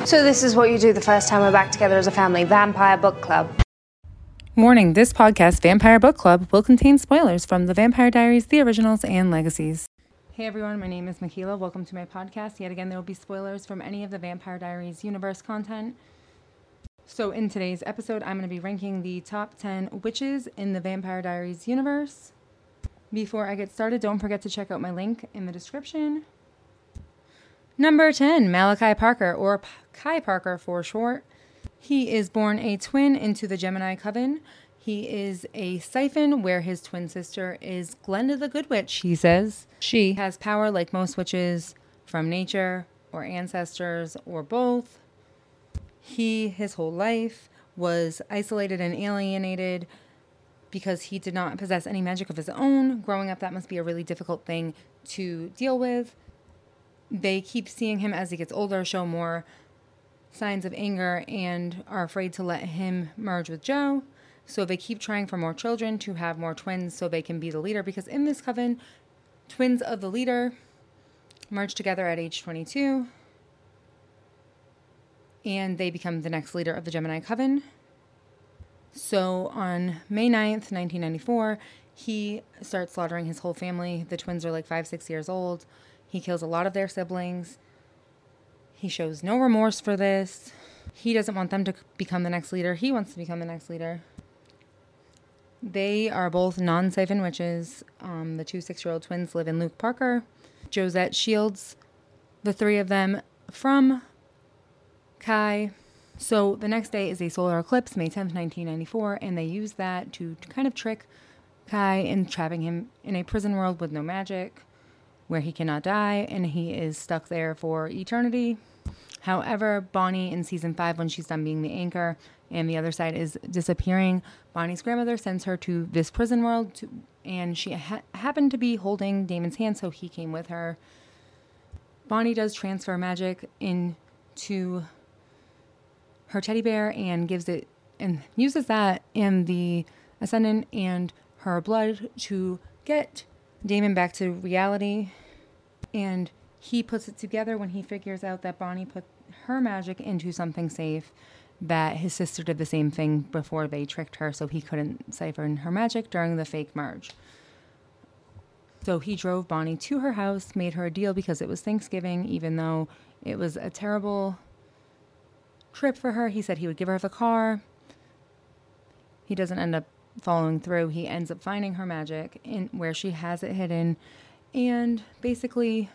So this is what you do the first time we're back together as a family. Vampire Book Club. Warning, this podcast, Vampire Book Club, will contain spoilers from The Vampire Diaries, The Originals, and Legacies. Hey everyone, my name is Michaela. Welcome to my podcast. Yet again, there will be spoilers from any of the Vampire Diaries universe content. So in today's episode, I'm going to be ranking the top 10 witches in the Vampire Diaries universe. Before I get started, don't forget to check out my link in the description. Number 10, Malachi Parker, or Kai Parker for short. He is born a twin into the Gemini Coven. He is a siphon where his twin sister is Glenda the Good Witch, he says. She has power like most witches from nature or ancestors or both. He, his whole life, was isolated and alienated because he did not possess any magic of his own. Growing up, that must be a really difficult thing to deal with. They keep seeing him as he gets older, show more signs of anger, and are afraid to let him merge with Joe. So they keep trying for more children to have more twins so they can be the leader. Because in this coven, twins of the leader merge together at age 22. And they become the next leader of the Gemini Coven. So on May 9th, 1994, he starts slaughtering his whole family. The twins are like 5-6 years old. He kills a lot of their siblings. He shows no remorse for this. He doesn't want them to become the next leader. He wants to become the next leader. They are both non-siphon witches. The two 6-year-old twins live in Luke Parker. Josette shields the three of them from Kai. So the next day is a solar eclipse, May 10th, 1994, and they use that to kind of trick Kai in trapping him in a prison world with no magic, where he cannot die, and he is stuck there for eternity. However, Bonnie in season 5, when she's done being the anchor and the other side is disappearing, Bonnie's grandmother sends her to this prison world, and she happened to be holding Damon's hand, so he came with her. Bonnie does transfer magic into her teddy bear and gives it, and uses that in the Ascendant and her blood to get Damon back to reality, and he puts it together when he figures out that Bonnie put her magic into something safe, that his sister did the same thing before they tricked her, so he couldn't siphon her magic during the fake merge. So he drove Bonnie to her house, made her a deal because it was Thanksgiving, even though it was a terrible trip for her. He said he would give her the car. He doesn't end up following through. He ends up finding her magic in where she has it hidden, and basically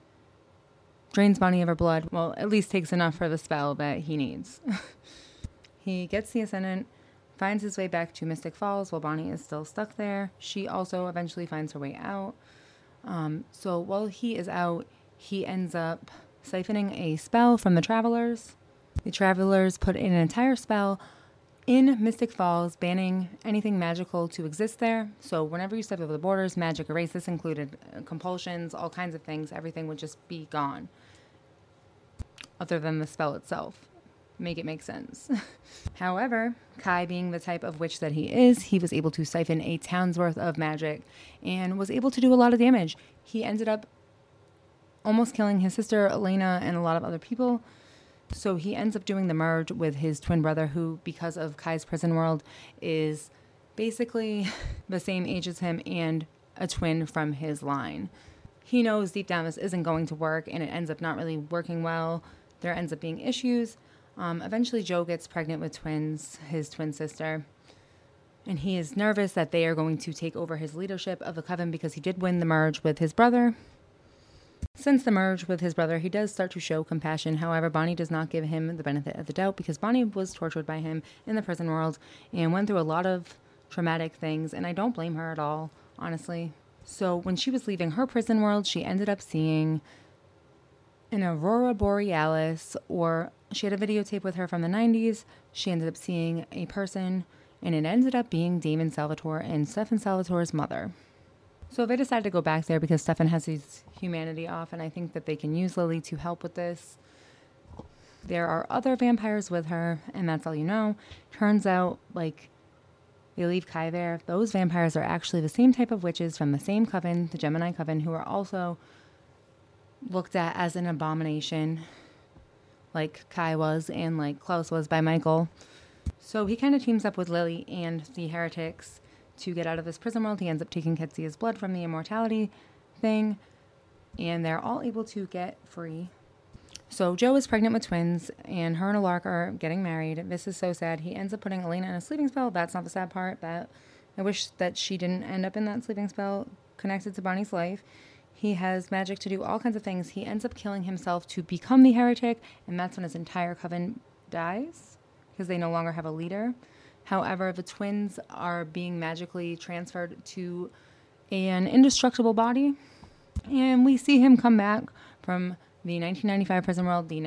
drains Bonnie of her blood. Well, at least takes enough for the spell that he needs. He gets the Ascendant, finds his way back to Mystic Falls while Bonnie is still stuck there. She also eventually finds her way out. So while he is out, he ends up siphoning a spell from the Travelers. The Travelers put in an entire spell in Mystic Falls, banning anything magical to exist there. So whenever you step over the borders, magic erase. This included compulsions, all kinds of things. Everything would just be gone, other than the spell itself. Make it make sense. However, Kai, being the type of witch that he is, he was able to siphon a town's worth of magic and was able to do a lot of damage. He ended up almost killing his sister, Elena, and a lot of other people. So he ends up doing the merge with his twin brother, who, because of Kai's prison world, is basically the same age as him and a twin from his line. He knows deep down this isn't going to work, and it ends up not really working well. There ends up being issues. Eventually, Joe gets pregnant with twins, his twin sister, and he is nervous that they are going to take over his leadership of the coven because he did win the merge with his brother. Since the merge with his brother, he does start to show compassion. However, Bonnie does not give him the benefit of the doubt because Bonnie was tortured by him in the prison world and went through a lot of traumatic things, and I don't blame her at all, honestly. So when she was leaving her prison world, she ended up seeing an aurora borealis, or she had a videotape with her from the 90s. She ended up seeing a person, and it ended up being Damon Salvatore and Stefan Salvatore's mother. So they decided to go back there because Stefan has his humanity off, and I think that they can use Lily to help with this. There are other vampires with her, and that's all you know. Turns out, like, they leave Kai there. Those vampires are actually the same type of witches from the same coven, the Gemini Coven, who are also looked at as an abomination like Kai was and like Klaus was by Michael. So he kind of teams up with Lily and the heretics to get out of this prison world. He ends up taking Ketzia's blood from the immortality thing, and they're all able to get free. So Jo is pregnant with twins, and her and Alaric are getting married. This is so sad. He ends up putting Elena in a sleeping spell. That's not the sad part. I wish that she didn't end up in that sleeping spell connected to Bonnie's life. He has magic to do all kinds of things. He ends up killing himself to become the heretic, and that's when his entire coven dies because they no longer have a leader. However, the twins are being magically transferred to an indestructible body, and we see him come back from the 1995 prison world, the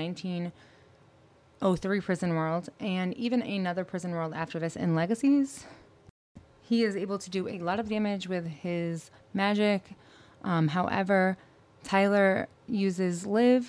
1903 prison world, and even another prison world after this in Legacies. He is able to do a lot of damage with his magic. However, Tyler uses Liv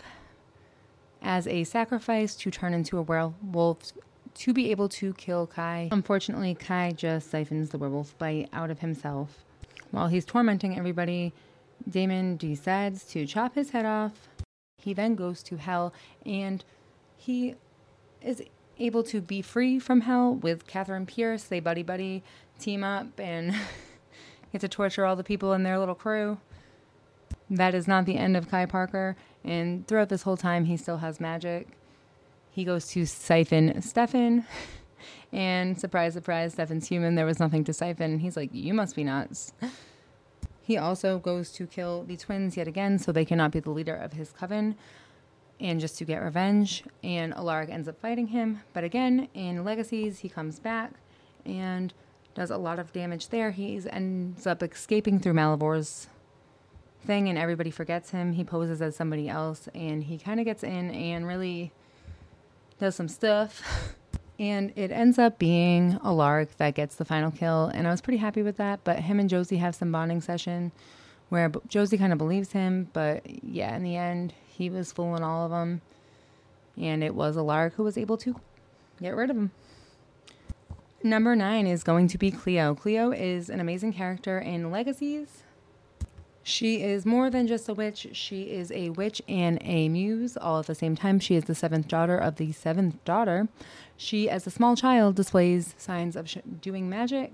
as a sacrifice to turn into a werewolf to be able to kill Kai. Unfortunately, Kai just siphons the werewolf bite out of himself. While he's tormenting everybody, Damon decides to chop his head off. He then goes to hell, and he is able to be free from hell with Catherine Pierce. They buddy team up and get to torture all the people in their little crew. That is not the end of Kai Parker, and throughout this whole time, he still has magic. He goes to siphon Stefan, and surprise, surprise, Stefan's human. There was nothing to siphon. He's like, you must be nuts. He also goes to kill the twins yet again so they cannot be the leader of his coven and just to get revenge. And Alaric ends up fighting him. But again, in Legacies, he comes back and does a lot of damage there. He ends up escaping through Malivor's thing and everybody forgets him. He poses as somebody else and he kind of gets in and really does some stuff. And it ends up being Alaric that gets the final kill. And I was pretty happy with that. But him and Josie have some bonding session where Josie kind of believes him. But yeah, in the end, he was fooling all of them. And it was Alaric who was able to get rid of him. Number 9 is going to be Cleo. Cleo is an amazing character in Legacies. She is more than just a witch. She is a witch and a muse all at the same time. She is the 7th daughter of the 7th daughter. She, as a small child, displays signs of doing magic.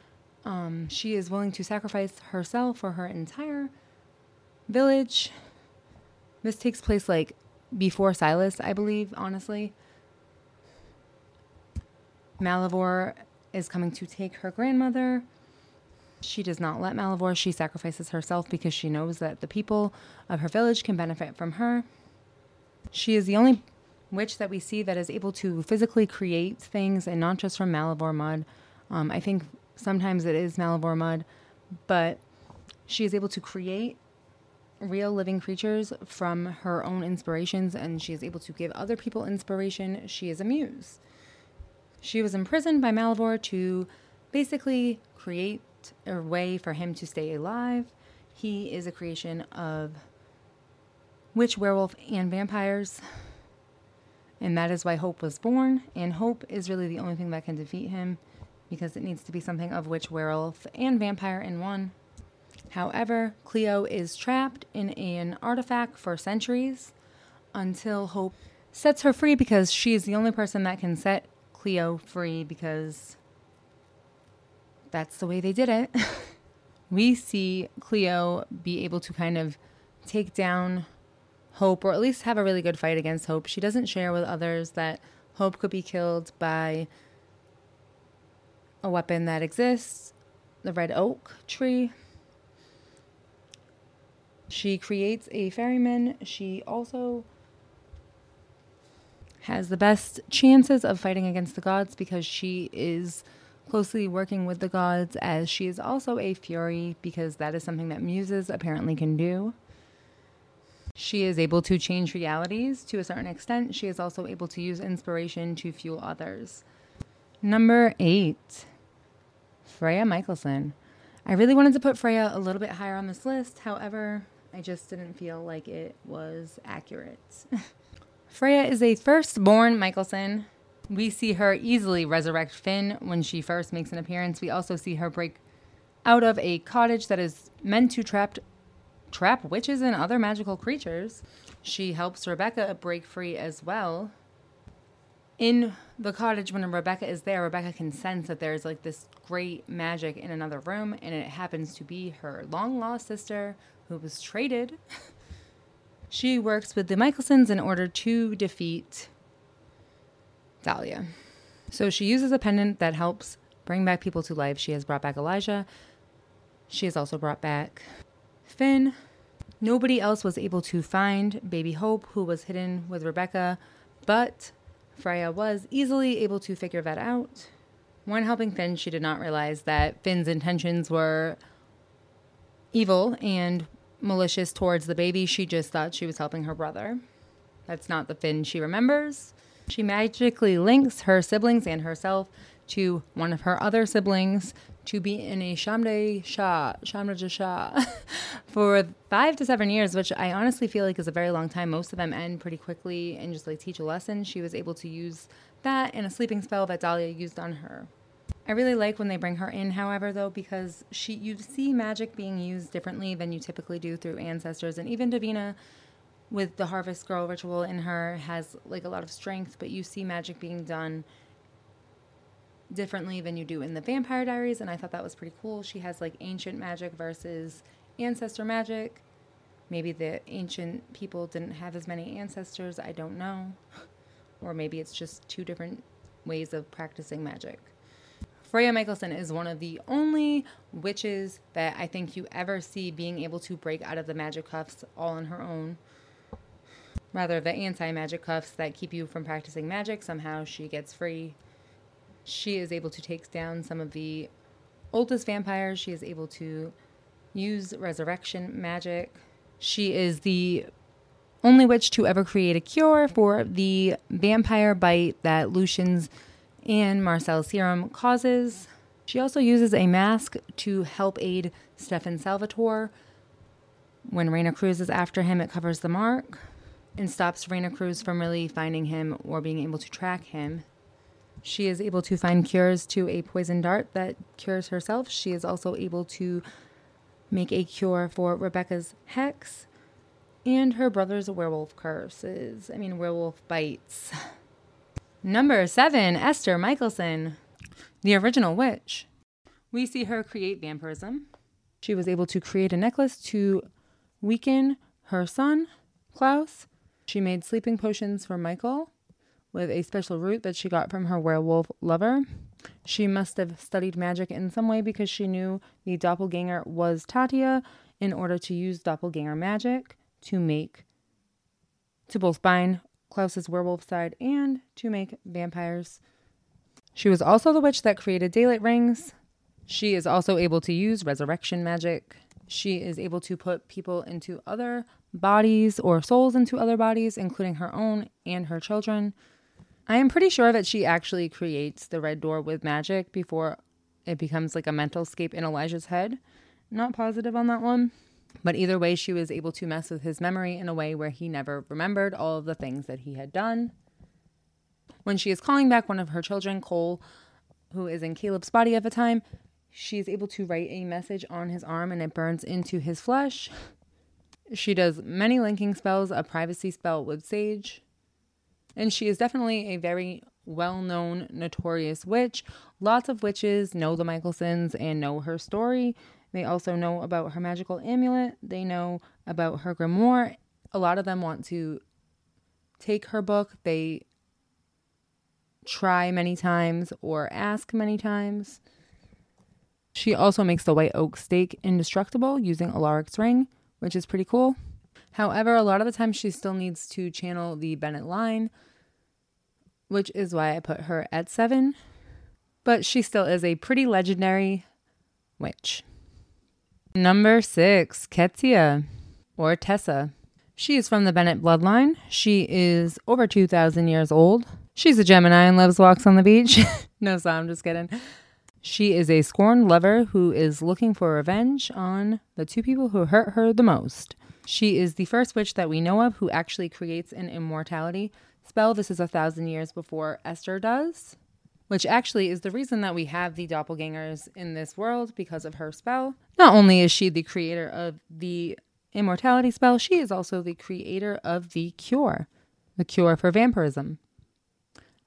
She is willing to sacrifice herself for her entire village. This takes place like before Silas, I believe, honestly. Malivore is coming to take her grandmother. She does not let Malivore. She sacrifices herself because she knows that the people of her village can benefit from her. She is the only witch that we see that is able to physically create things and not just from Malivore mud. I think sometimes it is Malivore mud, but she is able to create real living creatures from her own inspirations, and she is able to give other people inspiration. She is a muse. She was imprisoned by Malivore to basically create a way for him to stay alive. He is a creation of witch, werewolf, and vampires. And that is why Hope was born. And Hope is really the only thing that can defeat him because it needs to be something of witch, werewolf, and vampire in one. However, Cleo is trapped in an artifact for centuries until Hope sets her free because she is the only person that can set Cleo free because that's the way they did it. We see Cleo be able to kind of take down Hope, or at least have a really good fight against Hope. She doesn't share with others that Hope could be killed by a weapon that exists, the red oak tree. She creates a ferryman. She also has the best chances of fighting against the gods because she is closely working with the gods, as she is also a fury because that is something that muses apparently can do. She is able to change realities to a certain extent. She is also able to use inspiration to fuel others. Number 8, Freya Michelson. I really wanted to put Freya a little bit higher on this list. However, I just didn't feel like it was accurate. Freya is a firstborn Michelson. We see her easily resurrect Finn when she first makes an appearance. We also see her break out of a cottage that is meant to trap witches and other magical creatures. She helps Rebecca break free as well. In the cottage, when Rebecca is there, Rebecca can sense that there's like this great magic in another room, and it happens to be her long-lost sister who was traded. She works with the Michelsons in order to defeat Dahlia. So she uses a pendant that helps bring back people to life. She has brought back Elijah. She has also brought back Finn. Nobody else was able to find baby Hope, who was hidden with Rebecca, but Freya was easily able to figure that out. When helping Finn, she did not realize that Finn's intentions were evil and malicious towards the baby. She just thought she was helping her brother. That's not the Finn she remembers. She magically links her siblings and herself to one of her other siblings to be in a Shamra Jasha for 5 to 7 years, which I honestly feel like is a very long time. Most of them end pretty quickly and just like teach a lesson. She was able to use that and a sleeping spell that Dahlia used on her. I really like when they bring her in, however, though, because you see magic being used differently than you typically do through ancestors. And even Davina, with the Harvest Girl ritual in her, has like a lot of strength, but you see magic being done differently than you do in the Vampire Diaries, and I thought that was pretty cool. She has like ancient magic versus ancestor magic. Maybe the ancient people didn't have as many ancestors, I don't know. Or maybe it's just two different ways of practicing magic. Freya Michelson is one of the only witches that I think you ever see being able to break out of the magic cuffs all on her own. Rather, the anti-magic cuffs that keep you from practicing magic, somehow she gets free. She is able to take down some of the oldest vampires. She is able to use resurrection magic. She is the only witch to ever create a cure for the vampire bite that Lucian's and Marcel's serum causes. She also uses a mask to help aid Stefan Salvatore. When Reina Cruz is after him, it covers the mark and stops Reina Cruz from really finding him or being able to track him. She is able to find cures to a poison dart that cures herself. She is also able to make a cure for Rebecca's hex and her brother's werewolf werewolf bites. Number 7, Esther Michelson, the original witch. We see her create vampirism. She was able to create a necklace to weaken her son, Klaus. She made sleeping potions for Michael with a special root that she got from her werewolf lover. She must have studied magic in some way because she knew the doppelganger was Tatia in order to use doppelganger magic to both bind Klaus's werewolf side and to make vampires. She was also the witch that created daylight rings. She is also able to use resurrection magic. She is able to put people into other bodies or souls into other bodies, including her own and her children. I am pretty sure that she actually creates the red door with magic before it becomes like a mental scape in Elijah's head. Not positive on that one. But either way, she was able to mess with his memory in a way where he never remembered all of the things that he had done. When she is calling back one of her children, Cole, who is in Caleb's body at the time, she is able to write a message on his arm and it burns into his flesh. She does many linking spells, a privacy spell with Sage. And she is definitely a very well-known, notorious witch. Lots of witches know the Michelsons and know her story. They also know about her magical amulet. They know about her grimoire. A lot of them want to take her book. They try many times or ask many times. She also makes the white oak stake indestructible using Alaric's ring, which is pretty cool. However, a lot of the time she still needs to channel the Bennett line, which is why I put her at 7. But she still is a pretty legendary witch. Number 6, Ketsia, or Tessa. She is from the Bennett bloodline. She is over 2,000 years old. She's a Gemini and loves walks on the beach. No, so I'm just kidding. She is a scorned lover who is looking for revenge on the 2 people who hurt her the most. She is the first witch that we know of who actually creates an immortality spell. This is 1,000 years before Esther does, which actually is the reason that we have the doppelgangers in this world, because of her spell. Not only is she the creator of the immortality spell, she is also the creator of the cure for vampirism.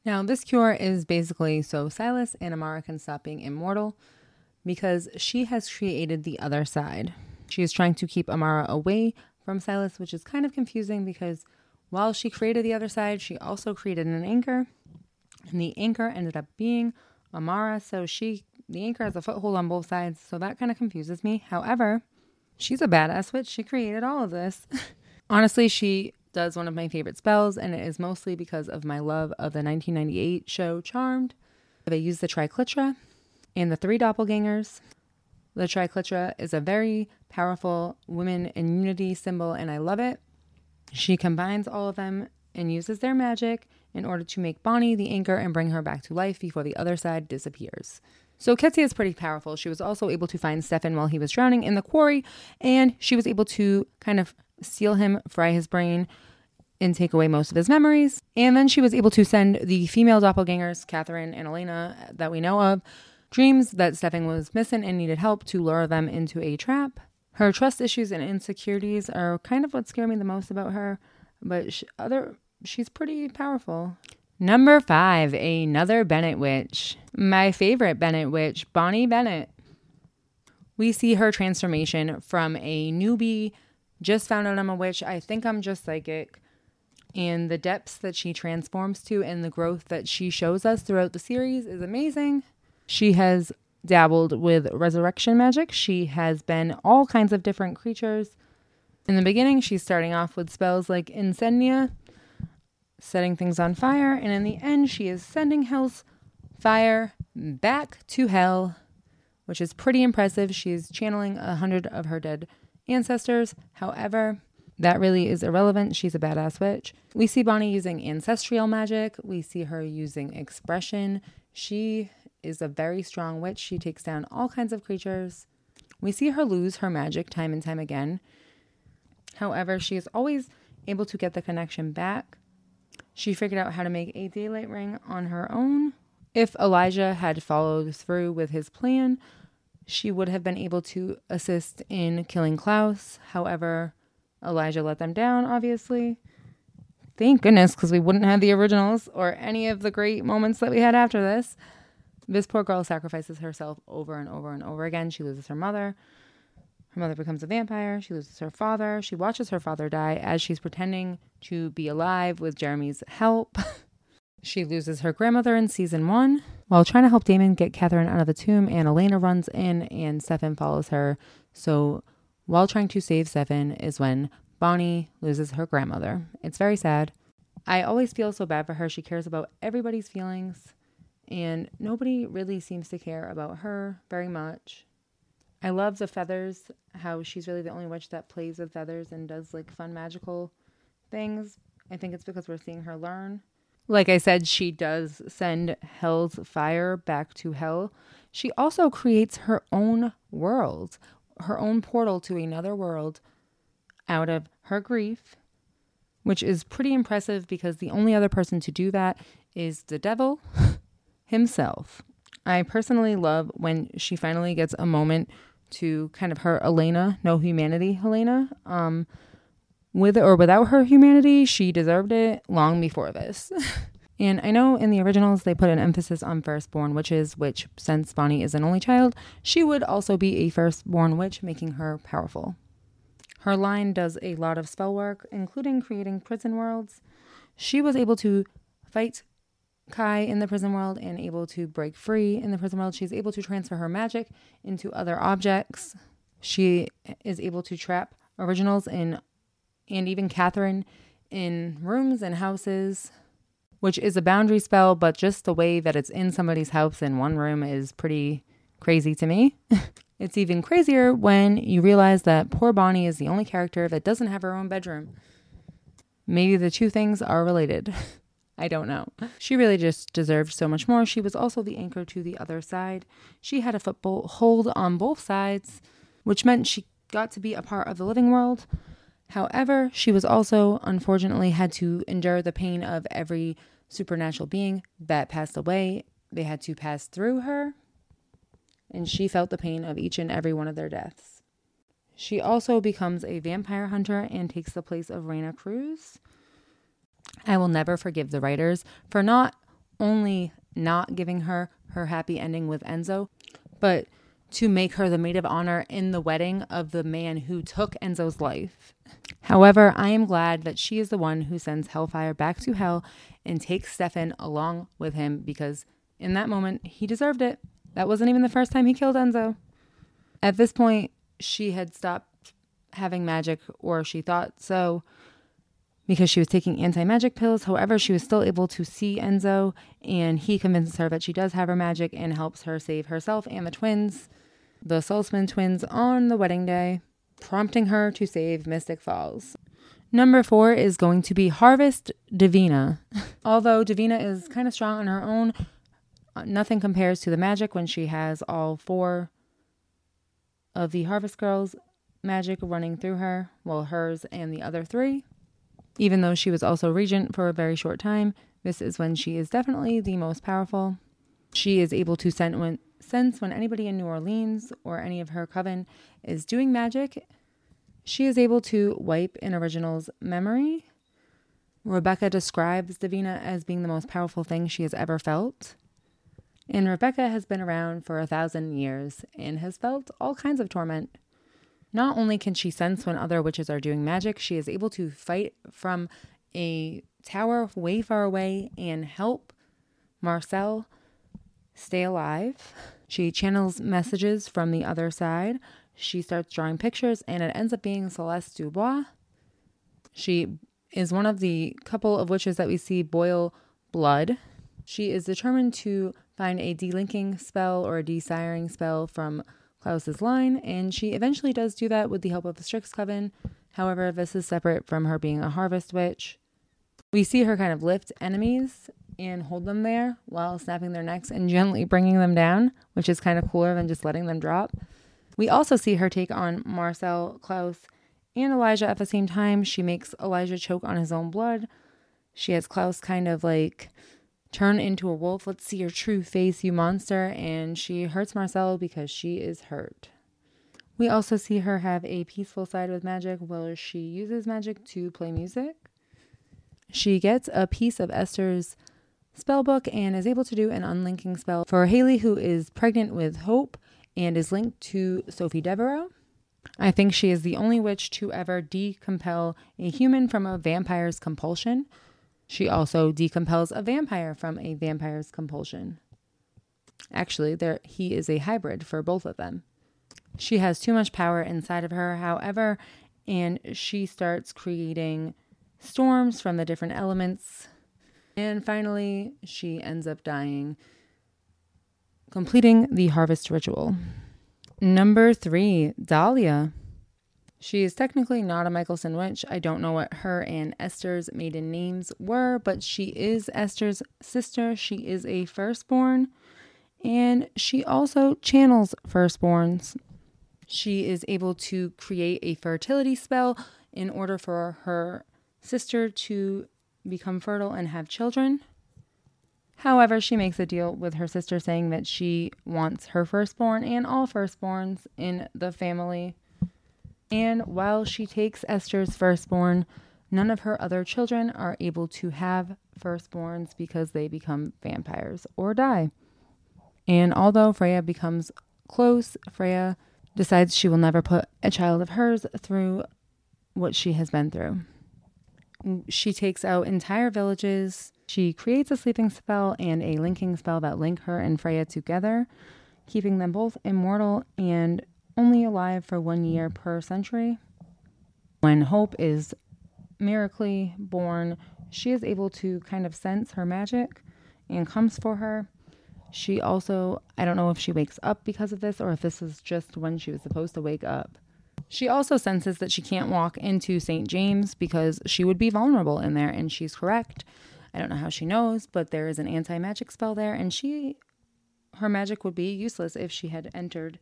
Now, this cure is basically so Silas and Amara can stop being immortal because she has created the other side. She is trying to keep Amara away from Silas, which is kind of confusing because while she created the other side, she also created an anchor. And the anchor ended up being Amara. So the anchor has a foothold on both sides. So that kind of confuses me. However, she's a badass witch. She created all of this. Honestly, she does one of my favorite spells, and it is mostly because of my love of the 1998 show Charmed. They use the Triclitra and the 3 doppelgangers. The Triclitra is a very powerful women in unity symbol, and I love it. She combines all of them and uses their magic in order to make Bonnie the anchor and bring her back to life before the other side disappears. So Ketsia is pretty powerful. She was also able to find Stefan while he was drowning in the quarry, and she was able to kind of steal him, fry his brain, and take away most of his memories. And then she was able to send the female doppelgangers, Catherine and Elena, that we know of, dreams that Stefan was missing and needed help to lure them into a trap. Her trust issues and insecurities are kind of what scare me the most about her, but she's pretty powerful. Number 5, another Bennett witch. My favorite Bennett witch, Bonnie Bennett. We see her transformation from a newbie, just found out I'm a witch, I think I'm just psychic, and the depths that she transforms to and the growth that she shows us throughout the series is amazing. She has dabbled with resurrection magic. She has been all kinds of different creatures. In the beginning, she's starting off with spells like Incendia, setting things on fire, and in the end, she is sending hell's fire back to hell, which is pretty impressive. She's channeling 100 of her dead ancestors. However, that really is irrelevant. She's a badass witch. We see Bonnie using ancestral magic. We see her using expression. She is a very strong witch. She takes down all kinds of creatures. We see her lose her magic time and time again. However, she is always able to get the connection back. She figured out how to make a daylight ring on her own. If Elijah had followed through with his plan, she would have been able to assist in killing Klaus. However, Elijah let them down, obviously. Thank goodness, because we wouldn't have the originals or any of the great moments that we had after this. This poor girl sacrifices herself over and over and over again. She loses her mother. Her mother becomes a vampire. She loses her father. She watches her father die as she's pretending to be alive with Jeremy's help. She loses her grandmother in season 1 while trying to help Damon get Catherine out of the tomb, and Elena runs in and Stefan follows her. So while trying to save Stefan is when Bonnie loses her grandmother. It's very sad. I always feel so bad for her. She cares about everybody's feelings, and nobody really seems to care about her very much. I love the feathers, how she's really the only witch that plays with feathers and does like fun magical things. I think it's because we're seeing her learn. Like I said, she does send hell's fire back to hell. She also creates her own world, her own portal to another world out of her grief, which is pretty impressive because the only other person to do that is the devil himself. I personally love when she finally gets a moment to kind of her Elena, no humanity Helena. With or without her humanity, she deserved it long before this. And I know in the originals they put an emphasis on firstborn witches, which since Bonnie is an only child, she would also be a firstborn witch, making her powerful. Her line does a lot of spell work, including creating prison worlds. She was able to fight Kai in the prison world and able to break free in the prison world. She's able to transfer her magic into other objects. She is able to trap originals and even Catherine in rooms and houses, which is a boundary spell, but just the way that it's in somebody's house in one room is pretty crazy to me. It's even crazier when you realize that poor Bonnie is the only character that doesn't have her own bedroom. Maybe the two things are related. I don't know. She really just deserved so much more. She was also the anchor to the other side. She had a foothold on both sides, which meant she got to be a part of the living world. However, she was also, unfortunately, had to endure the pain of every supernatural being that passed away. They had to pass through her, and she felt the pain of each and every one of their deaths. She also becomes a vampire hunter and takes the place of Reina Cruz. I will never forgive the writers for not only not giving her happy ending with Enzo, but to make her the maid of honor in the wedding of the man who took Enzo's life. However, I am glad that she is the one who sends Hellfire back to hell and takes Stefan along with him, because in that moment, he deserved it. That wasn't even the first time he killed Enzo. At this point, she had stopped having magic, or she thought so, because she was taking anti-magic pills. However, she was still able to see Enzo, and he convinces her that she does have her magic and helps her save herself and the twins, the Saltzman twins, on the wedding day, prompting her to save Mystic Falls. Number 4 is going to be Harvest Divina. Although Divina is kind of strong on her own, nothing compares to the magic when she has all 4 of the Harvest Girls' magic running through her, well, hers and the other 3. Even though she was also regent for a very short time, this is when she is definitely the most powerful. She is able to sense when anybody in New Orleans or any of her coven is doing magic. She is able to wipe an original's memory. Rebecca describes Divina as being the most powerful thing she has ever felt. And Rebecca has been around for 1,000 years and has felt all kinds of torment. Not only can she sense when other witches are doing magic, she is able to fight from a tower way far away and help Marcel stay alive. She channels messages from the other side. She starts drawing pictures, and it ends up being Celeste Dubois. She is one of the couple of witches that we see boil blood. She is determined to find a delinking spell or a desiring spell from Klaus's line, and she eventually does do that with the help of the Strixcoven. However, this is separate from her being a harvest witch. We see her kind of lift enemies and hold them there while snapping their necks and gently bringing them down, which is kind of cooler than just letting them drop. We also see her take on Marcel, Klaus, and Elijah at the same time. She makes Elijah choke on his own blood. She has Klaus kind of like turn into a wolf. Let's see your true face, you monster. And she hurts Marcel because she is hurt. We also see her have a peaceful side with magic where she uses magic to play music. She gets a piece of Esther's spellbook and is able to do an unlinking spell for Haley, who is pregnant with Hope and is linked to Sophie Devereaux. I think she is the only witch to ever decompel a human from a vampire's compulsion. She also decompels a vampire from a vampire's compulsion. Actually, he is a hybrid for both of them. She has too much power inside of her, however, and she starts creating storms from the different elements. And finally, she ends up dying, completing the harvest ritual. Number 3, Dahlia. She is technically not a Michelson witch. I don't know what her and Esther's maiden names were, but she is Esther's sister. She is a firstborn, and she also channels firstborns. She is able to create a fertility spell in order for her sister to become fertile and have children. However, she makes a deal with her sister saying that she wants her firstborn and all firstborns in the family. And while she takes Esther's firstborn, none of her other children are able to have firstborns because they become vampires or die. And although Freya becomes close, Freya decides she will never put a child of hers through what she has been through. She takes out entire villages. She creates a sleeping spell and a linking spell that link her and Freya together, keeping them both immortal and only alive for 1 year per century. When Hope is miraculously born, she is able to kind of sense her magic and comes for her. She also, I don't know if she wakes up because of this or if this is just when she was supposed to wake up. She also senses that she can't walk into St. James because she would be vulnerable in there, and she's correct. I don't know how she knows, but there is an anti-magic spell there, and her magic would be useless if she had entered.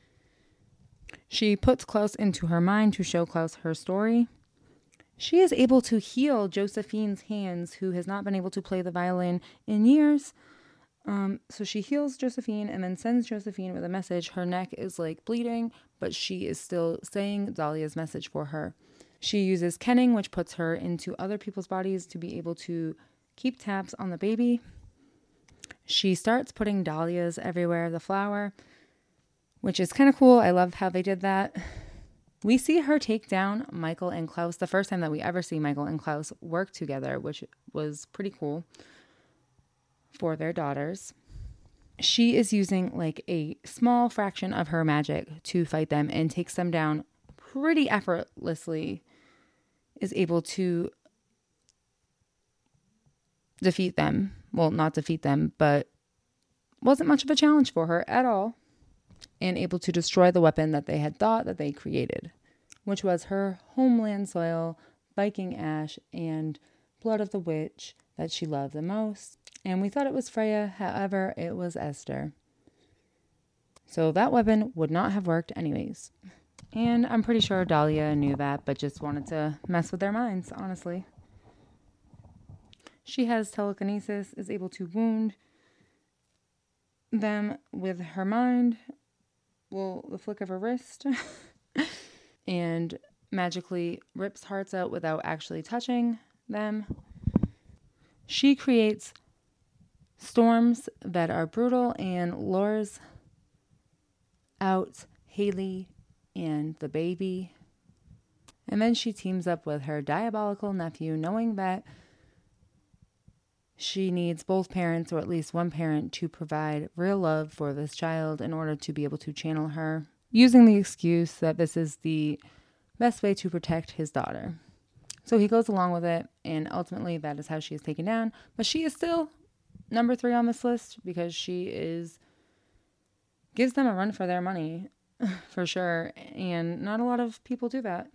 She puts Klaus into her mind to show Klaus her story. She is able to heal Josephine's hands, who has not been able to play the violin in years. So she heals Josephine and then sends Josephine with a message. Her neck is like bleeding, but she is still saying Dahlia's message for her. She uses kenning, which puts her into other people's bodies to be able to keep tabs on the baby. She starts putting dahlias everywhere, the flower, which is kind of cool. I love how they did that. We see her take down Michael and Klaus, the first time that we ever see Michael and Klaus work together, which was pretty cool for their daughters. She is using like a small fraction of her magic to fight them and takes them down pretty effortlessly, is able to defeat them. Well, not defeat them, but wasn't much of a challenge for her at all. And able to destroy the weapon that they had thought that they created, which was her homeland soil, Viking ash, and blood of the witch that she loved the most. And we thought it was Freya, however, it was Esther. So that weapon would not have worked anyways. And I'm pretty sure Dahlia knew that, but just wanted to mess with their minds, honestly. She has telekinesis, is able to wound them with her mind. Well, the flick of her wrist. And magically rips hearts out without actually touching them. She creates storms that are brutal and lures out Haley and the baby. And then she teams up with her diabolical nephew, knowing that she needs both parents, or at least one parent, to provide real love for this child in order to be able to channel her, using the excuse that this is the best way to protect his daughter. So he goes along with it, and ultimately that is how she is taken down. But she is still number 3 on this list because she gives them a run for their money, for sure, and not a lot of people do that.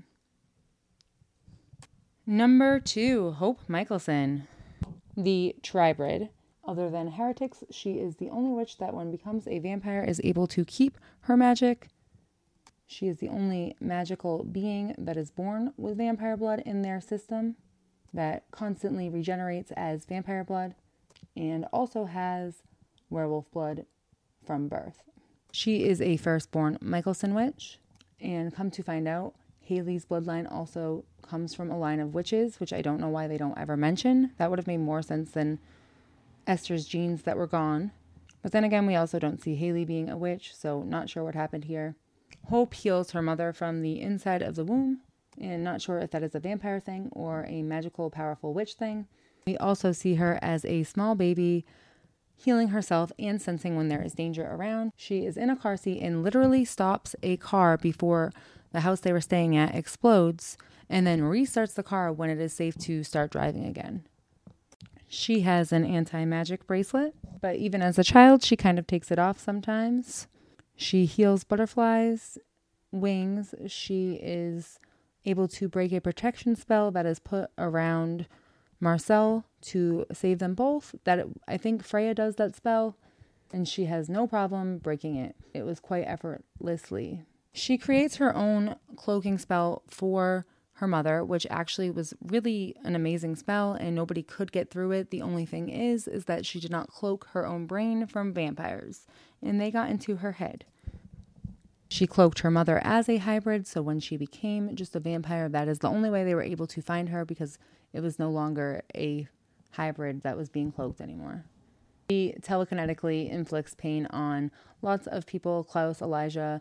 Number 2, Hope Michelson. The Tribrid. Other than heretics, she is the only witch that when becomes a vampire is able to keep her magic. She is the only magical being that is born with vampire blood in their system that constantly regenerates as vampire blood and also has werewolf blood from birth. She is a firstborn Michelson witch, and come to find out, Haley's bloodline also comes from a line of witches, which I don't know why they don't ever mention. That would have made more sense than Esther's genes that were gone. But then again, we also don't see Haley being a witch, so not sure what happened here. Hope heals her mother from the inside of the womb, and not sure if that is a vampire thing or a magical, powerful witch thing. We also see her as a small baby healing herself and sensing when there is danger around. She is in a car seat and literally stops a car before the house they were staying at explodes, and then restarts the car when it is safe to start driving again. She has an anti-magic bracelet, but even as a child, she kind of takes it off sometimes. She heals butterflies' wings. She is able to break a protection spell that is put around Marcel to save them both. I think Freya does that spell, and she has no problem breaking it. It was quite effortlessly. She creates her own cloaking spell for her mother, which actually was really an amazing spell, and nobody could get through it. The only thing is that she did not cloak her own brain from vampires, and they got into her head. She cloaked her mother as a hybrid, so when she became just a vampire, that is the only way they were able to find her, because it was no longer a hybrid that was being cloaked anymore. She telekinetically inflicts pain on lots of people, Klaus, Elijah,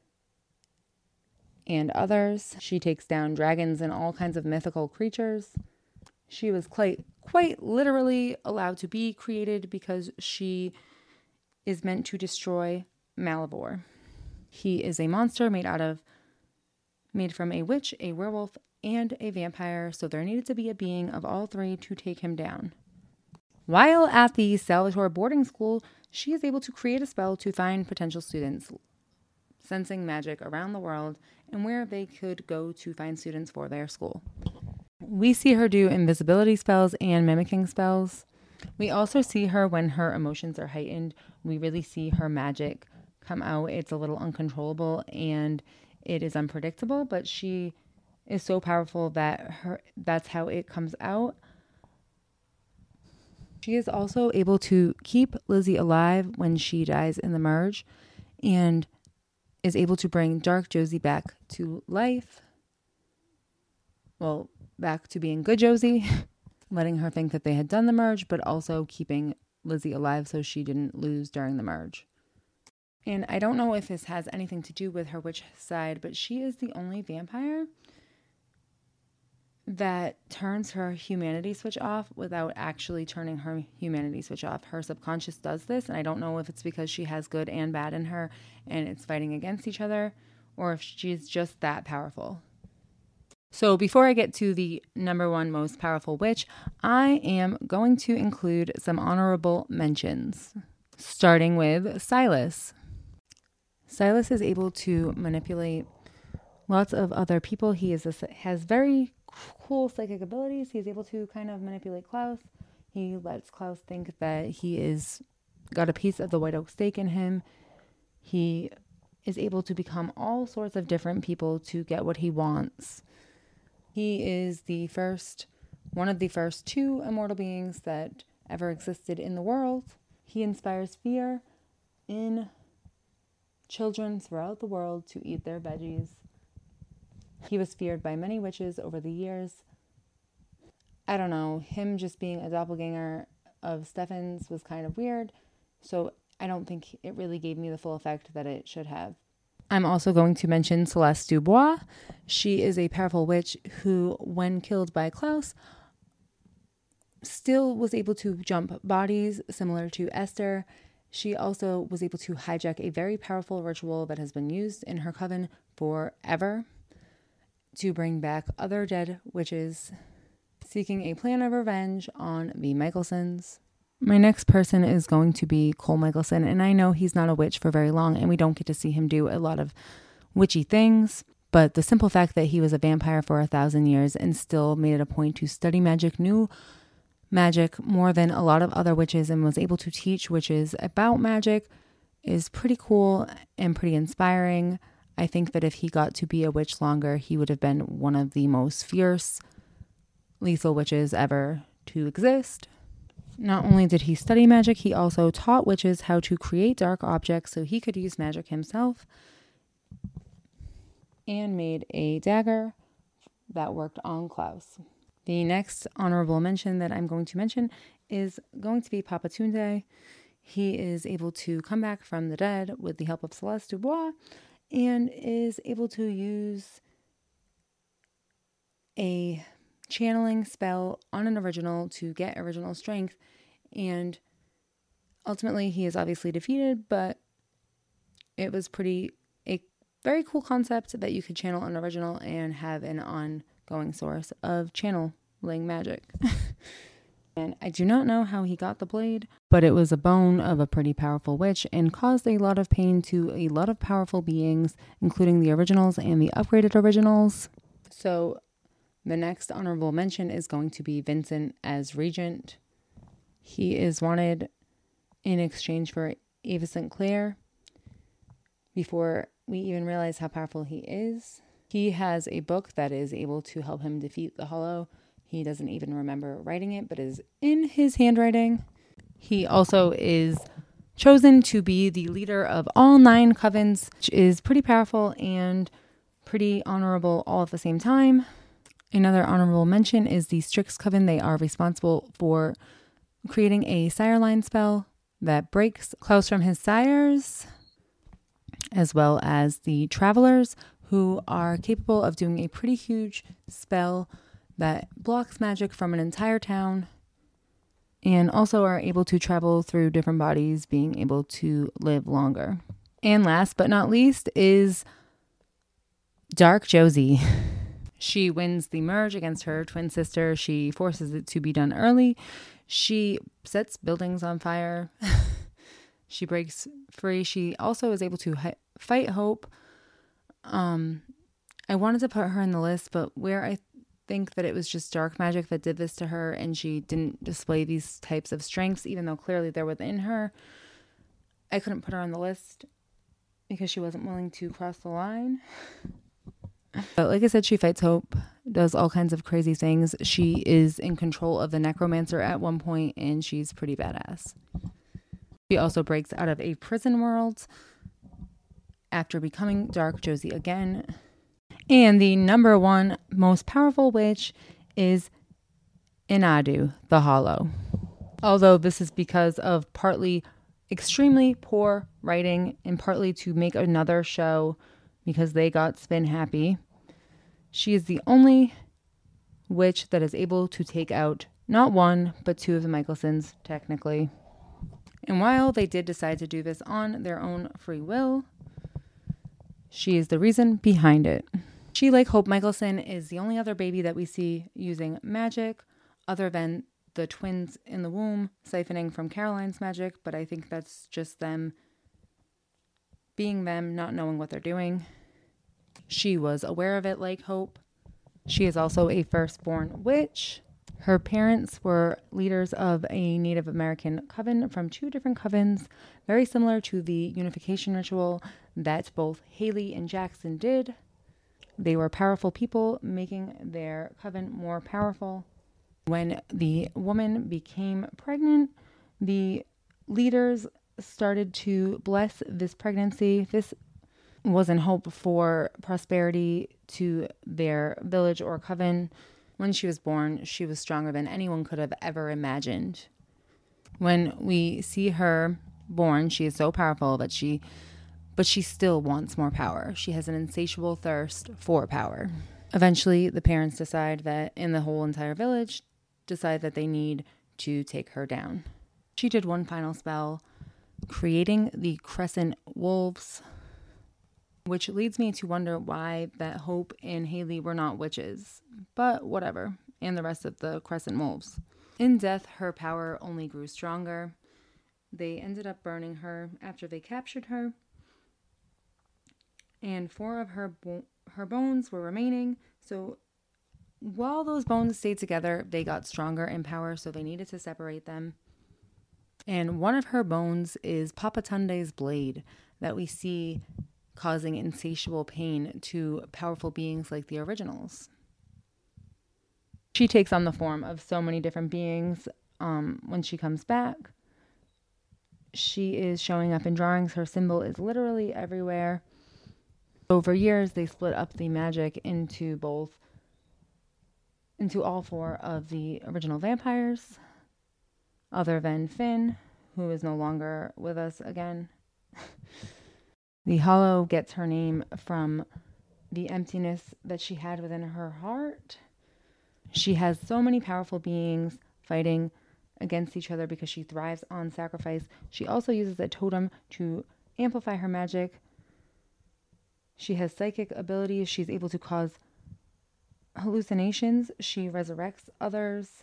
and others. She takes down dragons and all kinds of mythical creatures. She was quite literally allowed to be created because she is meant to destroy Malivore. He is a monster made from a witch, a werewolf, and a vampire, so there needed to be a being of all 3 to take him down. While at the Salvatore boarding school, she is able to create a spell to find potential students, sensing magic around the world and where they could go to find students for their school. We see her do invisibility spells and mimicking spells. We also see her when her emotions are heightened. We really see her magic come out. It's a little uncontrollable and it is unpredictable, but she is so powerful that that's how it comes out. She is also able to keep Lizzie alive when she dies in the merge, and is able to bring Dark Josie back to life. Well, back to being good Josie, letting her think that they had done the merge, but also keeping Lizzie alive so she didn't lose during the merge. And I don't know if this has anything to do with her witch side, but she is the only vampire that turns her humanity switch off without actually turning her humanity switch off. Her subconscious does this, and I don't know if it's because she has good and bad in her and it's fighting against each other, or if she's just that powerful. So before I get to the number one most powerful witch, I am going to include some honorable mentions, starting with Silas. Silas is able to manipulate lots of other people. He has very cool psychic abilities. He's able to kind of manipulate Klaus. He lets Klaus think that he is got a piece of the White Oak steak in him. He is able to become all sorts of different people to get what he wants. He is one of the first two immortal beings that ever existed in the world. He inspires fear in children throughout the world to eat their veggies. He was feared by many witches over the years. I don't know, him just being a doppelganger of Stefan's was kind of weird, so I don't think it really gave me the full effect that it should have. I'm also going to mention Celeste Dubois. She is a powerful witch who, when killed by Klaus, still was able to jump bodies, similar to Esther. She also was able to hijack a very powerful ritual that has been used in her coven forever to bring back other dead witches, seeking a plan of revenge on the Michelsons. My next person is going to be Cole Michelson, and I know he's not a witch for very long, and we don't get to see him do a lot of witchy things, but the simple fact that he was a vampire for 1,000 years and still made it a point to study magic, knew magic more than a lot of other witches, and was able to teach witches about magic is pretty cool and pretty inspiring. I think that if he got to be a witch longer, he would have been one of the most fierce, lethal witches ever to exist. Not only did he study magic, he also taught witches how to create dark objects so he could use magic himself, and made a dagger that worked on Klaus. The next honorable mention that I'm going to mention is going to be Papa Tunde. He is able to come back from the dead with the help of Celeste Dubois, and is able to use a channeling spell on an original to get original strength. And ultimately he is obviously defeated, but it was a very cool concept that you could channel an original and have an ongoing source of channeling magic. And I do not know how he got the blade, but it was a bone of a pretty powerful witch and caused a lot of pain to a lot of powerful beings, including the originals and the upgraded originals. So the next honorable mention is going to be Vincent as Regent. He is wanted in exchange for Ava St. Clair. Before we even realize how powerful he is, he has a book that is able to help him defeat the Hollow. He doesn't even remember writing it, but is in his handwriting. He also is chosen to be the leader of all 9 covens, which is pretty powerful and pretty honorable all at the same time. Another honorable mention is the Strix Coven. They are responsible for creating a sire line spell that breaks Klaus from his sires, as well as the Travelers, who are capable of doing a pretty huge spell that blocks magic from an entire town, and also are able to travel through different bodies, being able to live longer. And last but not least is Dark Josie. She wins the merge against her twin sister. She forces it to be done early. She sets buildings on fire. She breaks free. She also is able to fight Hope. I wanted to put her in the list, but where I think that it was just dark magic that did this to her, and she didn't display these types of strengths, even though clearly they're within her, I couldn't put her on the list because she wasn't willing to cross the line. But like I said, she fights Hope, does all kinds of crazy things. She is in control of the necromancer at one point, and she's pretty badass. She also breaks out of a prison world after becoming Dark Josie again. And the number one most powerful witch is Inadu, the Hollow. Although this is because of partly extremely poor writing and partly to make another show because they got spin happy. She is the only witch that is able to take out not one, but two of the Michelsons, technically. And while they did decide to do this on their own free will, she is the reason behind it. She, like Hope Michelson, is the only other baby that we see using magic other than the twins in the womb siphoning from Caroline's magic, but I think that's just them being them, not knowing what they're doing. She was aware of it like Hope. She is also a firstborn witch. Her parents were leaders of a Native American coven from two different covens, very similar to the unification ritual that both Haley and Jackson did. They were powerful people, making their coven more powerful. When the woman became pregnant, the leaders started to bless this pregnancy. This was in hope for prosperity to their village or coven. When she was born, she was stronger than anyone could have ever imagined. When we see her born, she is so powerful that she still wants more power. She has an insatiable thirst for power. Eventually, the parents decide that, in the whole entire village, decide that they need to take her down. She did one final spell, creating the Crescent Wolves, which leads me to wonder why that Hope and Haley were not witches, but whatever, and the rest of the Crescent Wolves. In death, her power only grew stronger. They ended up burning her after they captured her, and 4 of her bones were remaining, so while those bones stayed together, they got stronger in power, so they needed to separate them. And one of her bones is Papatunde's blade that we see causing insatiable pain to powerful beings like the originals. She takes on the form of so many different beings when she comes back. She is showing up in drawings. Her symbol is literally everywhere. Over years, they split up the magic into all 4 of the original vampires, other than Finn, who is no longer with us again. The Hollow gets her name from the emptiness that she had within her heart. She has so many powerful beings fighting against each other because she thrives on sacrifice. She also uses a totem to amplify her magic. She has psychic abilities. She's able to cause hallucinations. She resurrects others.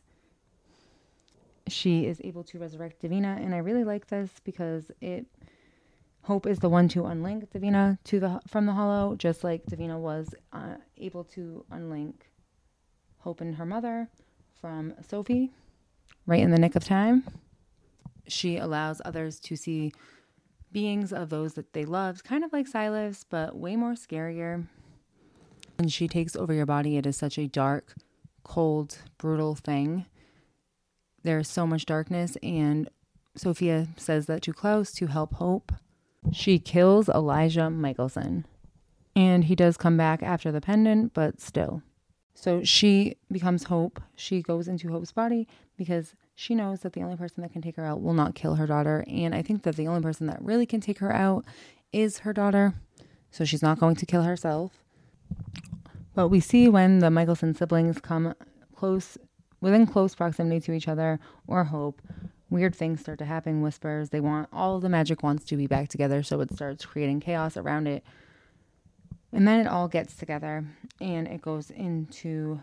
She is able to resurrect Davina, and I really like this because Hope is the one to unlink Davina from the Hollow, just like Davina was able to unlink Hope and her mother from Sophie, right in the nick of time. She allows others to see beings of those that they loved, kind of like Silas, but way more scarier. When she takes over your body, it is such a dark, cold, brutal thing. There's so much darkness, and Sophia says that to Klaus to help Hope. She kills Elijah Michelson, and he does come back after the pendant, but still. So she becomes Hope. She goes into Hope's body because she knows that the only person that can take her out will not kill her daughter, and I think that the only person that really can take her out is her daughter, so she's not going to kill herself. But we see when the Michelson siblings come within close proximity to each other, or Hope, weird things start to happen, whispers. All of the magic wants to be back together, so it starts creating chaos around it. And then it all gets together, and it goes into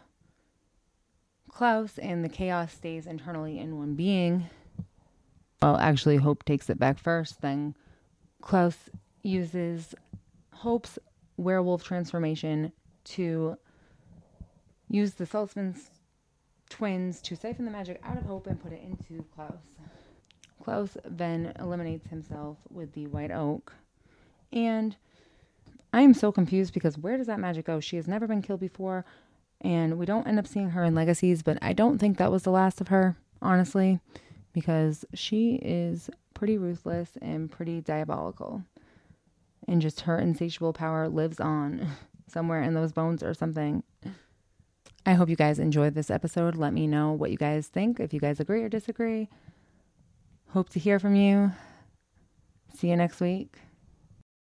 Klaus, and the chaos stays internally in one being. Well, actually, Hope takes it back first, then Klaus uses Hope's werewolf transformation to use the Saltzman's twins to siphon the magic out of Hope and put it into Klaus. Klaus then eliminates himself with the white oak. And I am so confused because where does that magic go? She has never been killed before, and we don't end up seeing her in Legacies, but I don't think that was the last of her, honestly, because she is pretty ruthless and pretty diabolical. And just her insatiable power lives on somewhere in those bones or something. I hope you guys enjoyed this episode. Let me know what you guys think, if you guys agree or disagree. Hope to hear from you. See you next week.